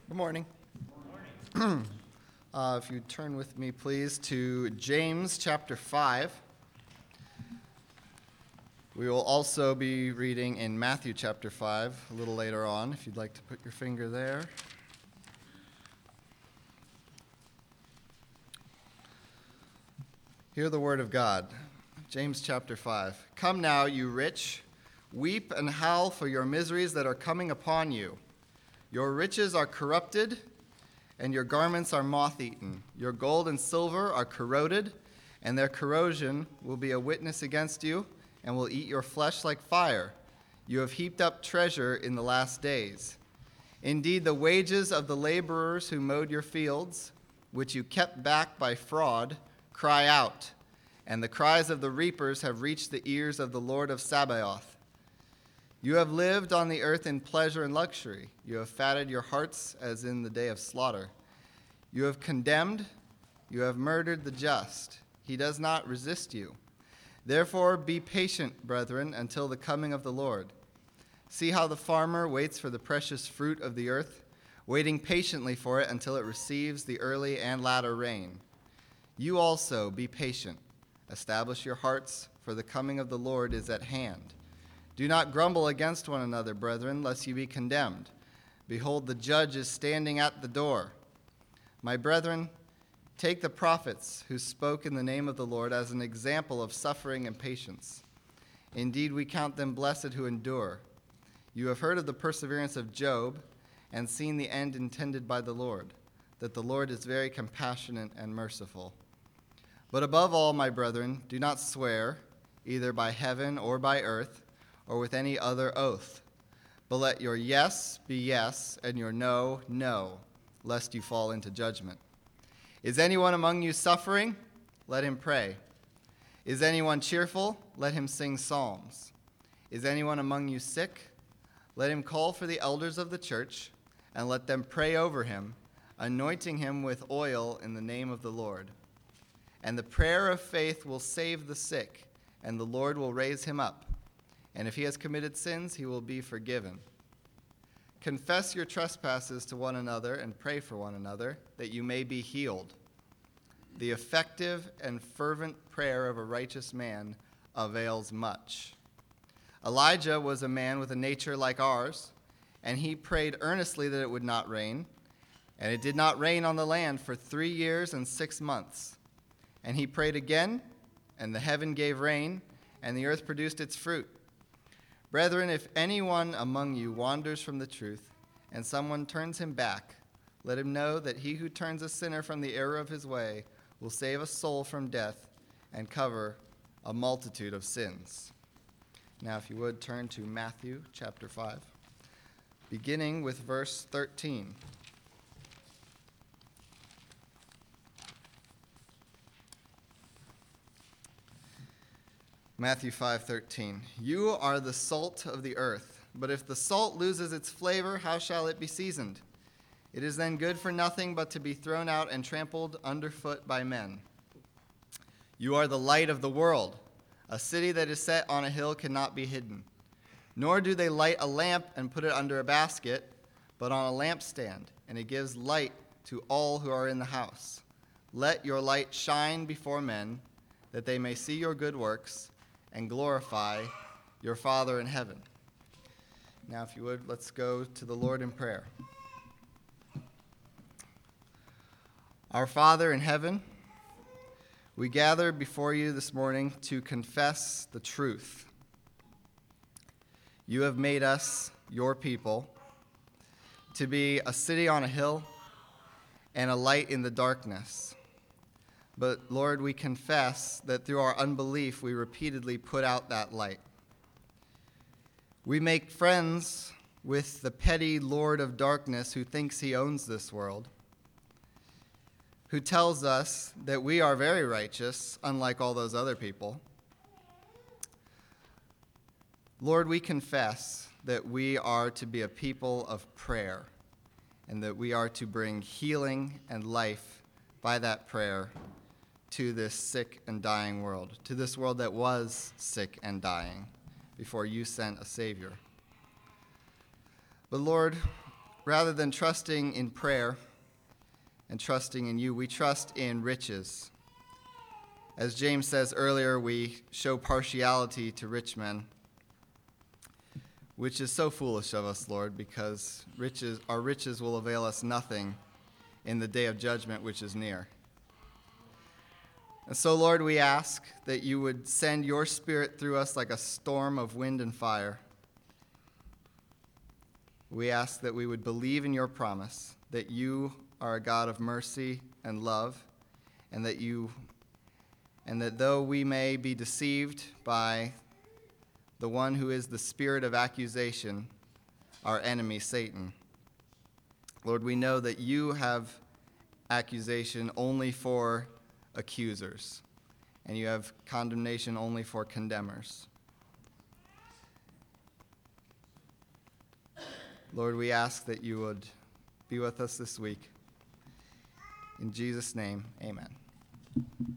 Good morning. If you turn with me, please, to James chapter 5. We will also be reading in Matthew chapter 5 a little later on, if you'd like to put your finger there. Hear the word of God. James chapter 5. Come now, you rich, weep and howl for your miseries that are coming upon you. Your riches are corrupted, and your garments are moth-eaten. Your gold and silver are corroded, and their corrosion will be a witness against you, and will eat your flesh like fire. You have heaped up treasure in the last days. Indeed, the wages of the laborers who mowed your fields, which you kept back by fraud, cry out, and the cries of the reapers have reached the ears of the Lord of Sabaoth. You have lived on the earth in pleasure and luxury. You have fatted your hearts as in the day of slaughter. You have condemned, you have murdered the just. He does not resist you. Therefore be patient, brethren, until the coming of the Lord. See how the farmer waits for the precious fruit of the earth, waiting patiently for it until it receives the early and latter rain. You also be patient. Establish your hearts, for the coming of the Lord is at hand. Do not grumble against one another, brethren, lest you be condemned. Behold, the judge is standing at the door. My brethren, take the prophets who spoke in the name of the Lord as an example of suffering and patience. Indeed, we count them blessed who endure. You have heard of the perseverance of Job and seen the end intended by the Lord, that the Lord is very compassionate and merciful. But above all, my brethren, do not swear, either by heaven or by earth, or with any other oath. But let your yes be yes, and your no, no, lest you fall into judgment. Is anyone among you suffering? Let him pray. Is anyone cheerful? Let him sing psalms. Is anyone among you sick? Let him call for the elders of the church, and let them pray over him, anointing him with oil in the name of the Lord. And the prayer of faith will save the sick, and the Lord will raise him up. And if he has committed sins, he will be forgiven. Confess your trespasses to one another and pray for one another, that you may be healed. The effective and fervent prayer of a righteous man avails much. Elijah was a man with a nature like ours, and he prayed earnestly that it would not rain. And it did not rain on the land for 3 years and 6 months. And he prayed again, and the heaven gave rain, and the earth produced its fruit. Brethren, if anyone among you wanders from the truth, and someone turns him back, let him know that he who turns a sinner from the error of his way will save a soul from death and cover a multitude of sins. Now, if you would, turn to Matthew chapter 5, beginning with verse 13. Matthew 5:13. You are the salt of the earth, but if the salt loses its flavor, how shall it be seasoned? It is then good for nothing but to be thrown out and trampled underfoot by men. You are the light of the world. A city that is set on a hill cannot be hidden. Nor do they light a lamp and put it under a basket, but on a lampstand, and it gives light to all who are in the house. Let your light shine before men, that they may see your good works and glorify your Father in heaven. Now, if you would, let's go to the Lord in prayer. Our Father in heaven, we gather before you this morning to confess the truth. You have made us, your people, to be a city on a hill and a light in the darkness. But, Lord, we confess that through our unbelief, we repeatedly put out that light. We make friends with the petty Lord of darkness who thinks he owns this world, who tells us that we are very righteous, unlike all those other people. Lord, we confess that we are to be a people of prayer, and that we are to bring healing and life by that prayer to this sick and dying world, to this world that was sick and dying before you sent a Savior. But Lord, rather than trusting in prayer and trusting in you, we trust in riches. As James says earlier, we show partiality to rich men, which is so foolish of us, Lord, because our riches will avail us nothing in the day of judgment which is near. And so, Lord, we ask that you would send your Spirit through us like a storm of wind and fire. We ask that we would believe in your promise, that you are a God of mercy and love, and that though we may be deceived by the one who is the spirit of accusation, our enemy, Satan, Lord, we know that you have accusation only for accusers, and you have condemnation only for condemners. Lord, we ask that you would be with us this week. In Jesus' name, amen.